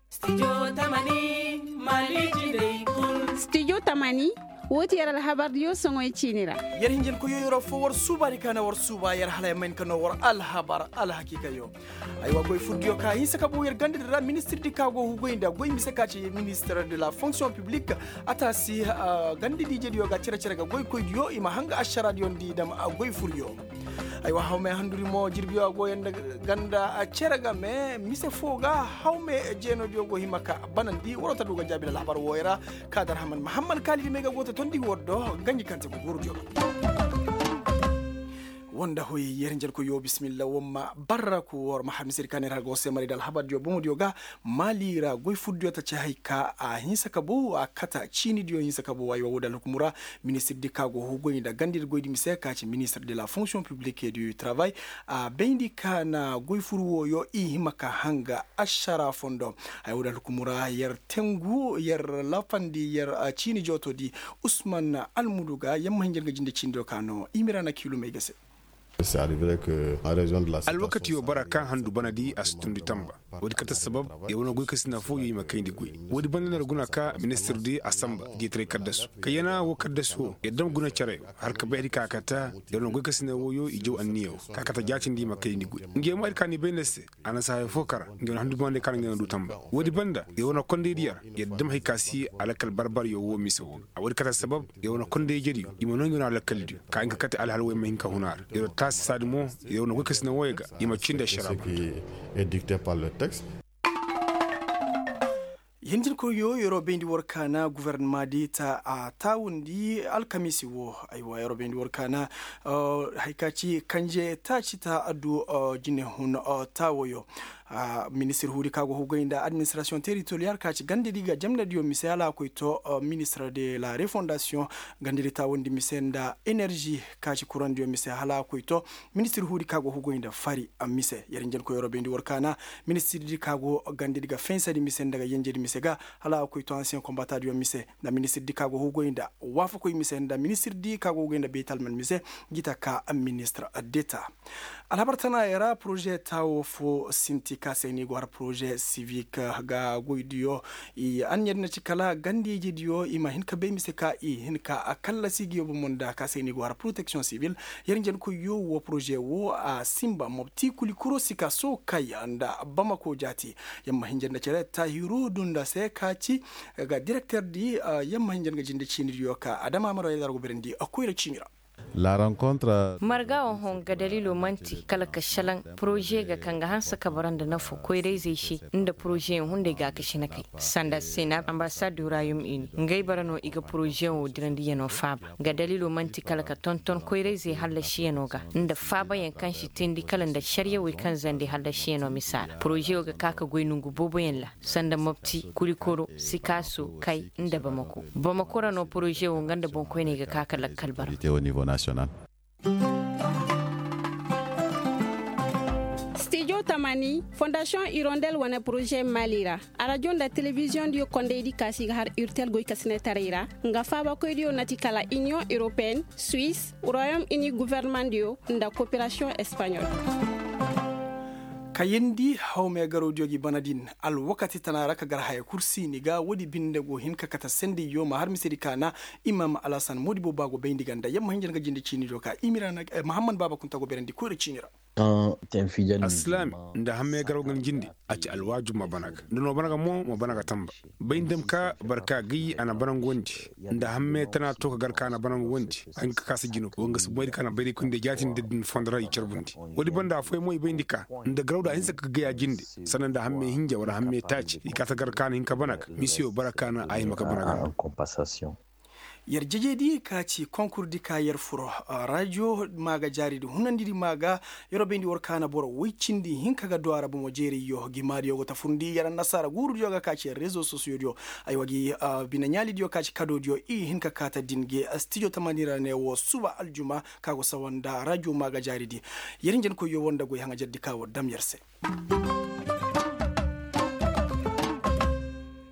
Studio Tamani woti yaral habar yo songo chinira yar hinjin ko yoyoro fo war subari kana war suba yar hala men kana war al habar al hakika yo ay wa goy fuddiyo ka hisa ka bo yar gande da ministre di kago hu goynda goy mi saka ci ministre de la fonction publique atasi gande di jedi yo ga cira cira ga goy koy yo ima hanga ashara di on di dam goy furyo ay wa hawme handuri mo jirbi yo go yanda ganda a cira ga me mise foga hawme jeno di go himaka banandi worota duga jabi al habar woyra kadar haman muhammad khalid mega gota tondi woddo ganji kante ko gurjo wanda hoyi yerngel ko yo bismillah womma barraku wor maham sir kanera go semari dal habad yo bomo yoga malira goy fuddo ta hayka a hinsa kabo a kata chini dio hinsa kabo wayo wodal hukumura ministre de kago ho goyinda gandir goydi miseka ci ministre de la fonction publique et du travail a bendi kana goy furwo yo i himaka hanga ashara fondo ay wodal hukumura yer tengu yer lafandi yer chini joto di Ousmane Almouduga yamma hingel ga jinde chindo kano imirana kilo megese. C'est arrivé que en raison de la alwakati yo baraka handu banadi astundi tamba wadi kata sabab ya wona goy kasina fo yi makayndi goy wadi banna guna ka ministre di asamba di tre kaddasu kayana wo kaddasu ya dam guna chare har ka baydi ka kata ya wona goy kasina wo yo ijo anniyo ka kata jacindi makayndi goy nge mo kani benesse ana sa fo kara nge handu bande kan nge du tamba wadi banda ya wona konde diyar ya dam hay kasi alakal barbar yo wo miso wadi kata sabab ya wona konde jeri imono ngona alakal di ka nge kata alhal we mahin ka hunar ya sadimo yo no kwekesina woyega imachinda sharaba qui est dicté par le texte. yindir ko yo yoro bendi workana gouvernement dita a tawundi alkamisi wo aywa yoro bendi workana haikaci kanje ta cita adu jine hun tawoyo ministre huri kago hugoinda administration territoriale kaci gande diga jamna dio misala ko to ministre de la refondation gande ta wondi misenda énergie kaci courant dio misala ko to ministre huri kago hugoinda fari amise yarinjel ko yoro bendi workana ministre di kago gande diga fensa di misenda ga yenjedi misega hala ko to ancien combattant dio mise na ministre di kago hugoinda wafa ko misenda ministre di kago hugoinda betal man mise gita ka ministre d'état alabartana era projet tawo fo sinti kaseni gwar projet civique ga goidiyo i anyerna cikala gandiji diyo ima hinka be miseka i hinka akalla sigiyo bumonda kaseni gwar protection civile yeringen ko yo wo projet wo a simba mobti kulikuro sika so kai anda bamako jati yamma hinjenda cere tahiru dunda se kaci ga directeur di yamma hinjenda jinde chini diyo ka adama maro yar go berendi akoyra chinira La rencontre margawan hon ga dalilo manti kala kashalan projet ga kanga hansa kabaranda na fo ko dai zai shi inda projet hunde ga kashi na kai sanda sena ambassade rayum ini ngai barano iga projet wo dirandi yano faba ga dalilo manti kala ka tonton ko dai zai halla shi yano ga inda faba yan kan shi tindi kalan da shari'a wai kan zande halla shi yano misala projet ga kaka goinungu bobo yalla sanda mopti kulikoro sikaso kai inda bamako rano projet wo nganda bon ko ne ga kaka lakkal bar au niveau national. Studio Tamani Fondation Hirondelle wana projet Malira arajon da télévision dio kondedi kasi har urtel goy kasne tarira nga faba ko dio natikala Union Européenne Suisse Royaume-Uni gouvernement dio nda coopération espagnole kayendi hawme garo jogi banadin al wakati tanara ka gar haya kursi ni ga wodi binde go hin ka kata sendi yo ma har misiri kana imam alasan modibo bago bendi ganda yamma hinjel ga jindi chini do ka imirana muhammad baba kunta go berendi ko re chinira aslam nda hamme garo ngan jindi ati alwaju mabanaga ndono banaga mo banaga tamba bayndem ka barka gi ana banango wondi nda hamme tana to ka gar kana banango wondi an ka kasa jino wonga su baydi kana baydi kunde jatin de fondra i cerbundi wodi banda foy moy bayndi ka nda grawda hinsa ka ga jindi sanan da hamme hinja wala hamme taci ikata gar kana hinka banaka misio barakana ay maka banaga compensation yarjejedi kaci concours di ka yer furo radio maga jari di hunandiri maga yoro bendi workana boro wicindi hinka ga do arabu mo jeri yo gimari yo ta fundi yara nasara guru yo ga kaci réseaux sociaux dio ay wagi bina nyali dio kaci kado dio i hinka kata dinge studio tamanira ne wo suba aljuma kago sawanda radio maga jari di yerin jen ko yo wonda go hanga jaddi kawo dam yerse